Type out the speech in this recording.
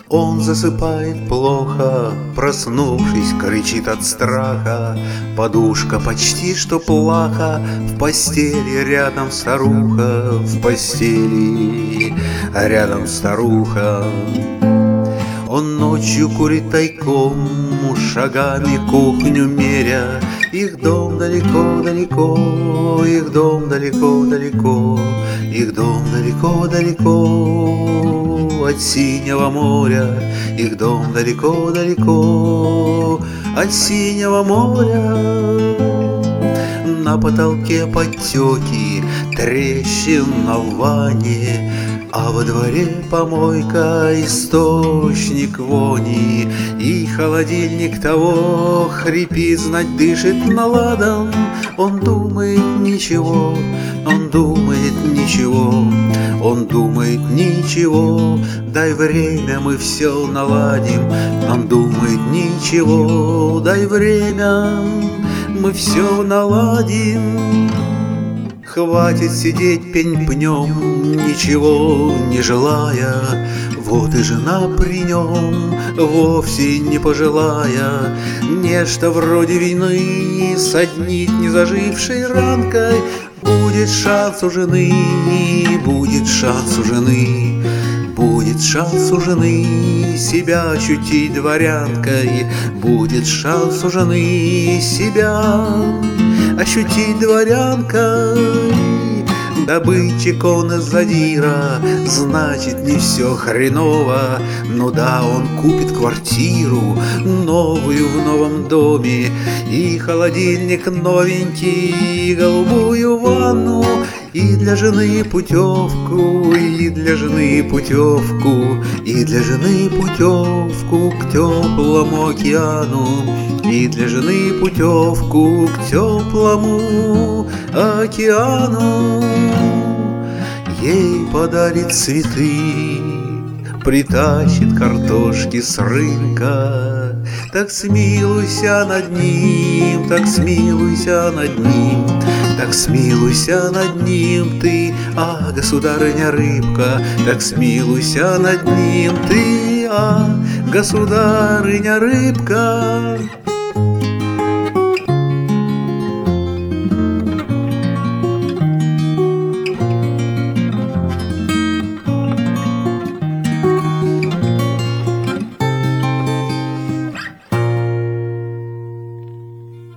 Он засыпает плохо, проснувшись, кричит от страха. Подушка почти что плаха, в постели рядом старуха, в постели рядом старуха. Он ночью курит тайком, шагами кухню меря. Их дом далеко-далеко, их дом далеко-далеко, их дом далеко-далеко от синего моря, их дом далеко-далеко от синего моря. На потолке подтеки, трещин в ванне, а во дворе помойка, источник вони. И холодильник того хрипит, знать дышит наладом. Он думает ничего, он думает ничего, он думает ничего. Дай время, мы все наладим. Он думает ничего, дай время, мы все наладим. Хватит сидеть пень-пнем, ничего не желая. Вот и жена при нем, вовсе не пожилая. Нечто вроде войны соднит незажившей ранкой. Будет шанс у жены, будет шанс у жены, будет шанс у жены себя ощутить дворянкой. Будет шанс у жены себя ощутить дворянкой. Добытчик он из задира, значит не все хреново. Ну да, он купит квартиру новую в новом доме, и холодильник новенький, и голубую ванну, и для жены путевку, и для жены путевку, и для жены путевку к теплому океану, и для жены путевку к теплому океану. Ей подарит цветы, притащит картошки с рынка. Так смилуйся над ним, так смилуйся над ним, так смилуйся над ним ты, а, государыня рыбка. Так смилуйся над ним ты, а, государыня рыбка.